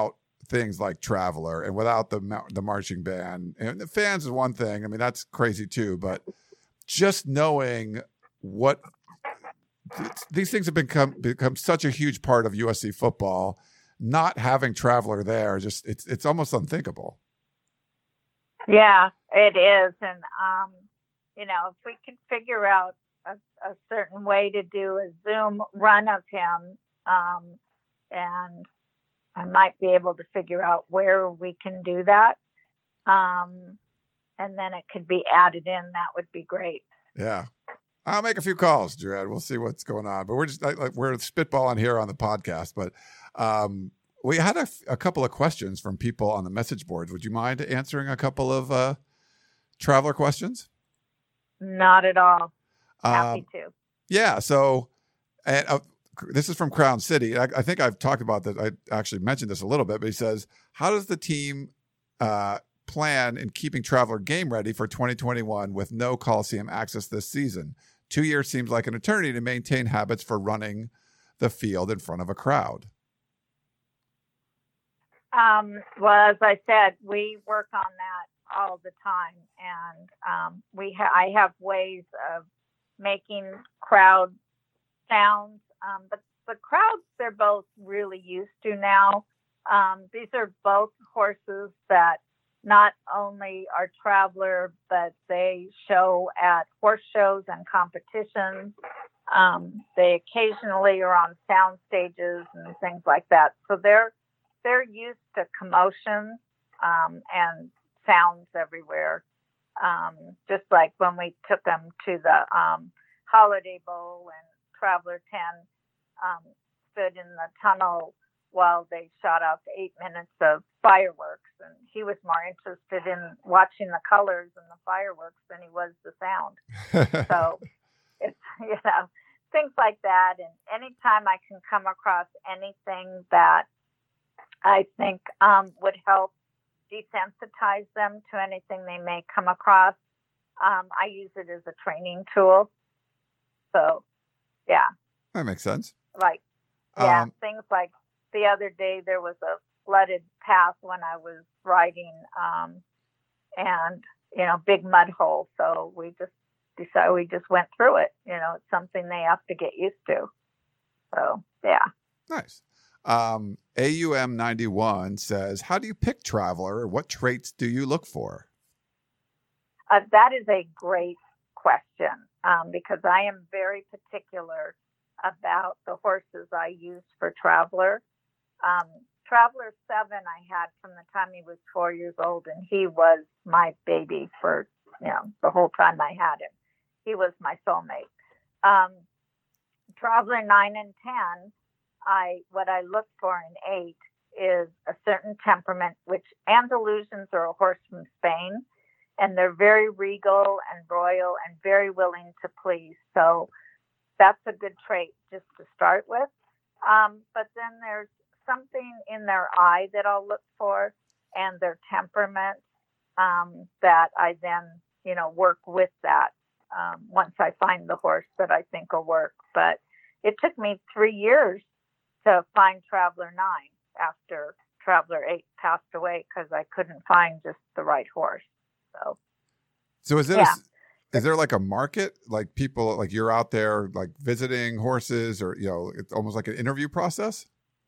things like Traveler and without the the marching band and the fans is one thing. I mean, that's crazy too, but just knowing what these things have become become such a huge part of U S C football, not having Traveler there, just it's it's almost unthinkable. Yeah, it is. And, um, you know, if we could figure out a, a certain way to do a Zoom run of him, um, and I might be able to figure out where we can do that. Um, and then it could be added in. That would be great. Yeah. I'll make a few calls, Jared. We'll see what's going on. But we're just like we're spitballing here on the podcast. But um, we had a, a couple of questions from people on the message boards. Would you mind answering a couple of uh, Traveler questions? Not at all. Happy um, to. Yeah. So, and uh, this is from Crown City. I, I think I've talked about that. I actually mentioned this a little bit, but he says, "How does the team uh, plan in keeping Traveler game ready for twenty twenty-one with no Coliseum access this season? Two years seems like an eternity to maintain habits for running the field in front of a crowd." Um, well, as I said, we work on that all the time, and um, we ha- I have ways of making crowd sounds, um, but the crowds they're both really used to now. Um, these are both horses that not only are Traveler, but they show at horse shows and competitions. Um, they occasionally are on sound stages and things like that. So they're they're used to commotion um, and sounds everywhere. Um, just like when we took them to the um, Holiday Bowl and Traveler ten um, stood in the tunnel while they shot out eight minutes of fireworks, and he was more interested in watching the colors and the fireworks than he was the sound. So it's, you know, things like that. And anytime I can come across anything that I think um, would help desensitize them to anything they may come across, um, I use it as a training tool. So, yeah. That makes sense. Like, yeah, Um, things like the other day there was a flooded path when I was riding, um, and, you know, big mud hole. So we just decided, we just went through it. You know, it's something they have to get used to. So, yeah. Nice. Um, A U M ninety-one says, "How do you pick Traveler? What traits do you look for?" Uh, that is a great question, um, because I am very particular about the horses I use for Traveler. Um, Traveler seven I had from the time he was four years old, and he was my baby for, you know, the whole time I had him. He was my soulmate. Um, Traveler nine and ten, I what I look for in eight is a certain temperament, which Andalusians are a horse from Spain, and they're very regal and royal and very willing to please. So that's a good trait just to start with. Um, but then there's something in their eye that I'll look for, and their temperament, um, that I then, you know, work with that um, once I find the horse that I think will work. But it took me three years to find Traveler nine after Traveler eight passed away because I couldn't find just the right horse. So, so is it yeah. a, is there like a market, like people, like you're out there like visiting horses, or, you know, it's almost like an interview process?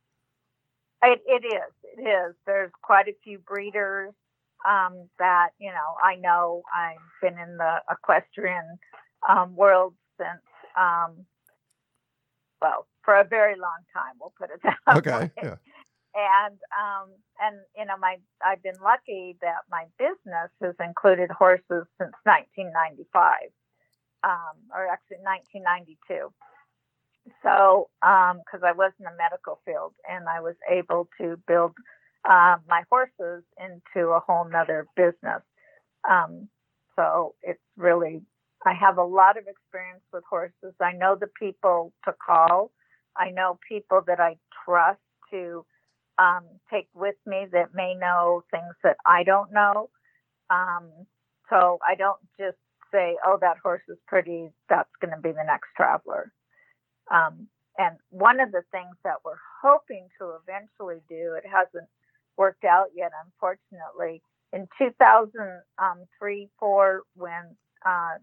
It, it is. It is. There's quite a few breeders um, that, you know, I know. I've been in the equestrian um, world since, um, well, for a very long time. We'll put it that Okay. way. Yeah. And um, and you know, my I've been lucky that my business has included horses since nineteen ninety-five, um, or actually nineteen ninety-two. So, because um, I was in the medical field, and I was able to build uh, my horses into a whole nother business. Um, so it's really, I have a lot of experience with horses. I know the people to call. I know people that I trust to um, take with me that may know things that I don't know. Um, so I don't just say, oh, that horse is pretty, that's going to be the next Traveler. Um, and one of the things that we're hoping to eventually do, it hasn't worked out yet, unfortunately. In two thousand three, four, when uh,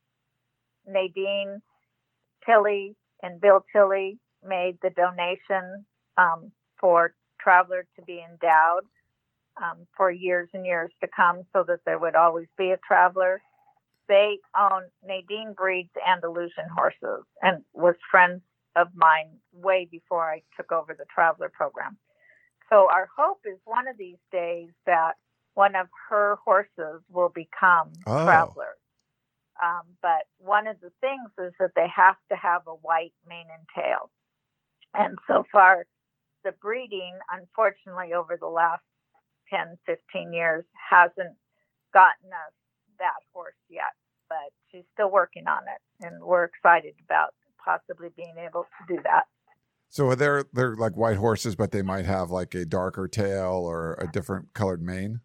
Nadine Tilley and Bill Tilley made the donation um, for Traveler to be endowed um, for years and years to come, so that there would always be a Traveler. They own, Nadine breeds Andalusian horses and was friends of mine way before I took over the Traveler program. So our hope is one of these days that one of her horses will become Oh. Traveler. Um, but one of the things is that they have to have a white mane and tail. And so far, the breeding, unfortunately, over the last ten, fifteen years, hasn't gotten us that horse yet. But she's still working on it, and we're excited about possibly being able to do that. So they're they're like white horses, but they might have like a darker tail or a different colored mane.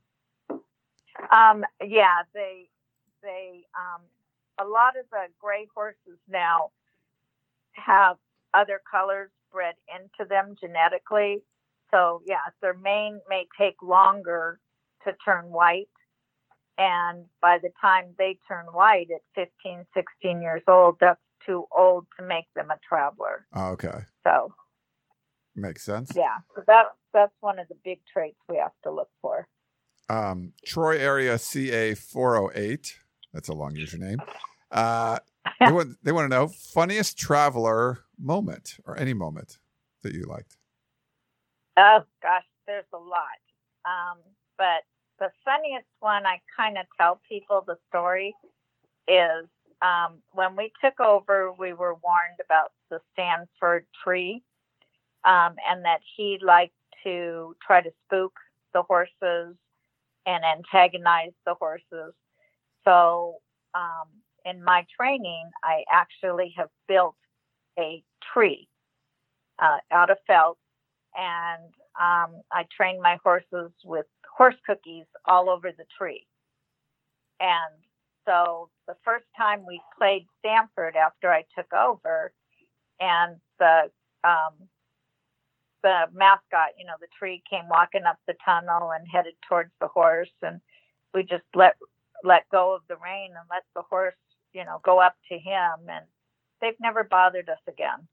Um, yeah, they they um, a lot of the gray horses now have other colors bred into them genetically. So yeah, their mane may take longer to turn white, and by the time they turn white at fifteen, sixteen years old, that's too old to make them a Traveler. Oh, okay, So makes sense. yeah, so that that's one of the big traits we have to look for. Um, Troy area C A four oh eight. That's a long username. Uh, they want they want to know funniest Traveler moment or any moment that you liked. Oh gosh, there's a lot. Um, but the funniest one, I kind of tell people the story, is um, when we took over, we were warned about the Stanford tree, um, and that he liked to try to spook the horses and antagonize the horses. So um, in my training, I actually have built a tree uh, out of felt, and um, I trained my horses with horse cookies all over the tree. And so the first time we played Stanford after I took over, and the um, the mascot, you know, the tree came walking up the tunnel and headed towards the horse, and we just let let go of the rein and let the horse, you know, go up to him, and they've never bothered us again.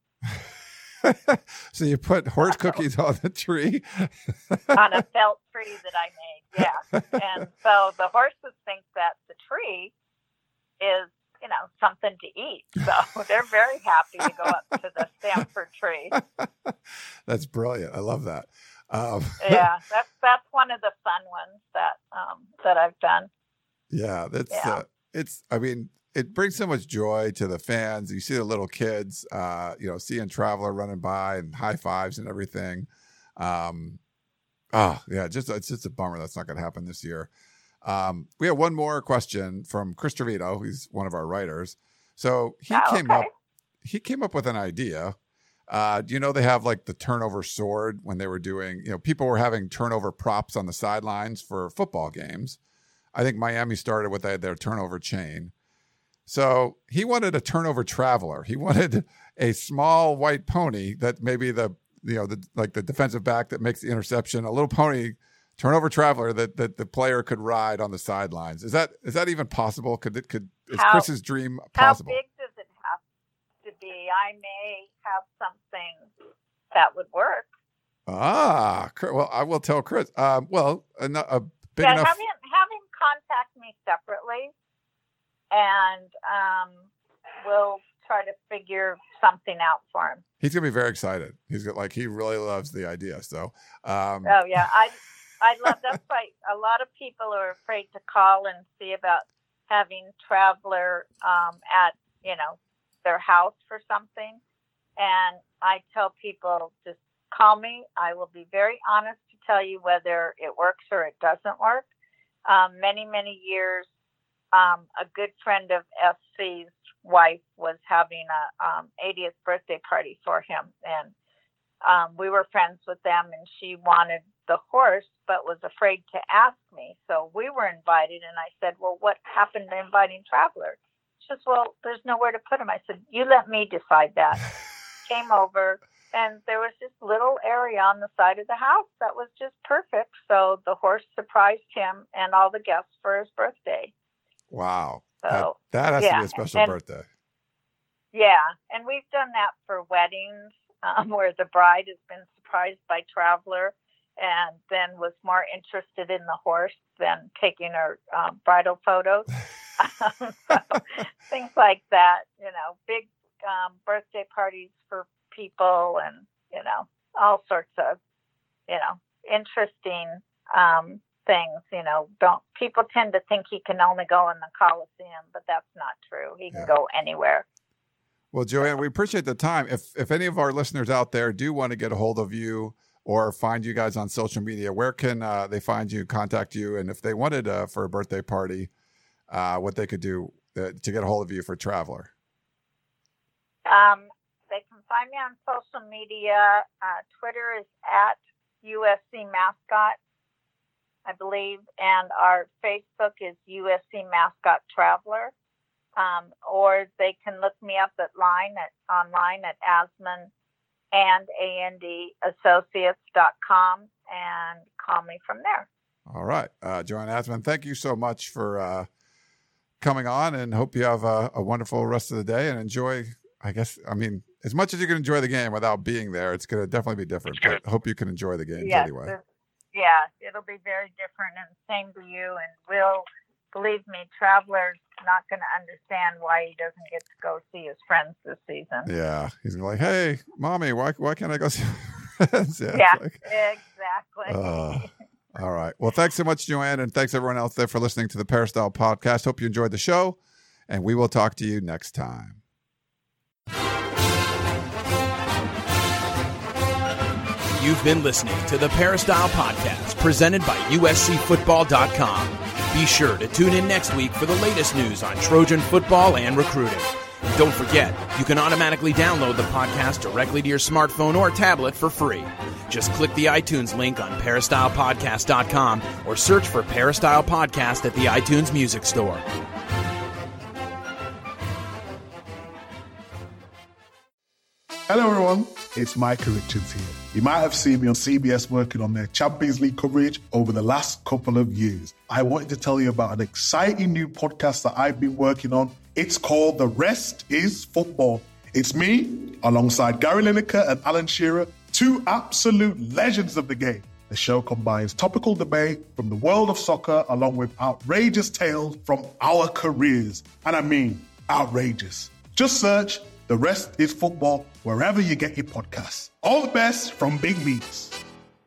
So you put horse cookies on the tree? On a felt tree that I made, yeah. And so the horses think that the tree is, you know, something to eat. So they're very happy to go up to the Stanford tree. That's brilliant. I love that. Um, Yeah, that's that's one of the fun ones that um, that I've done. Yeah, that's Yeah. Uh, it's. I mean, it brings so much joy to the fans. You see the little kids, uh, you know, seeing Traveler running by and high fives and everything. Um, oh yeah, just it's just a bummer that's not going to happen this year. Um, we have one more question from Chris Trevito. He's one of our writers. So he Oh, came okay. up. He came up with an idea. Uh, do you know they have like the turnover sword when they were doing? You know, people were having turnover props on the sidelines for football games. I think Miami started with their turnover chain. So he wanted a turnover Traveler. He wanted a small white pony that maybe the, you know, the like the defensive back that makes the interception, a little pony turnover Traveler that that the player could ride on the sidelines. Is that is that even possible? Could it could is How- Chris's dream How possible? big does it have to be? I may have something that would work. Ah, Chris- well, I will tell Chris. Um, well, a, a big Yeah, enough. have him, have him contact me separately, and um, we'll try to figure something out for him. He's gonna be very excited. He's got like he really loves the idea. So, um, Oh yeah, I I love that's why a lot of people are afraid to call and see about having Traveler um, at you know their house for something, and I tell people just call me. I will be very honest to tell you whether it works or it doesn't work. Um, many many years, um, a good friend of S C's wife was having a um, eightieth birthday party for him, and um, we were friends with them, and she wanted the horse but was afraid to ask me. So we were invited, and I said, well, what happened to inviting Traveler? She says, well, there's nowhere to put him. I said, you let me decide that. Came over, and there was this little area on the side of the house that was just perfect. So the horse surprised him and all the guests for his birthday. Wow. So, that, that has yeah. to be a special and, birthday. Yeah. And we've done that for weddings um, where the bride has been surprised by Traveler and then was more interested in the horse than taking her um, bridal photos. um, so, things like that, you know, big um, birthday parties for people and, you know, all sorts of, you know, interesting um, things, you know, don't people tend to think he can only go in the Coliseum, but that's not true. He can yeah. go anywhere. Well, Joanne, we appreciate the time. If if any of our listeners out there do want to get a hold of you or find you guys on social media, where can uh, they find you, contact you? And if they wanted uh, for a birthday party, uh, what they could do uh, to get a hold of you for Traveler? Um, they can find me on social media. Uh, Twitter is at U S C Mascot, I believe, and our Facebook is U S C Mascot Traveler. Um, or they can look me up at line at online at Asmund and A N D Associates dot com and call me from there. All right. Uh, Joanne Asmund, thank you so much for uh, coming on, and hope you have a, a wonderful rest of the day and enjoy, I guess, I mean, as much as you can enjoy the game without being there, it's going to definitely be different, but I hope you can enjoy the games yes, anyway. Yeah, it'll be very different, and same to you, and we'll, believe me, Traveler's not going to understand why he doesn't get to go see his friends this season. Yeah, he's like, "Hey, mommy, why why can't I go see my friends?" Yeah, yeah like, exactly. Uh, all right. Well, thanks so much, Joanne, and thanks everyone else there for listening to the Peristyle Podcast. Hope you enjoyed the show, and we will talk to you next time. You've been listening to the Peristyle Podcast, presented by U S C Football dot com. Be sure to tune in next week for the latest news on Trojan football and recruiting. Don't forget, you can automatically download the podcast directly to your smartphone or tablet for free. Just click the iTunes link on Peristyle Podcast dot com or search for Peristyle Podcast at the iTunes Music Store. Hello everyone, it's Micah Richards here. You might have seen me on C B S working on their Champions League coverage over the last couple of years. I wanted to tell you about an exciting new podcast that I've been working on. It's called The Rest is Football. It's me, alongside Gary Lineker and Alan Shearer, two absolute legends of the game. The show combines topical debate from the world of soccer along with outrageous tales from our careers. And I mean, outrageous. Just search The Rest is Football wherever you get your podcasts. All the best from Big Meats.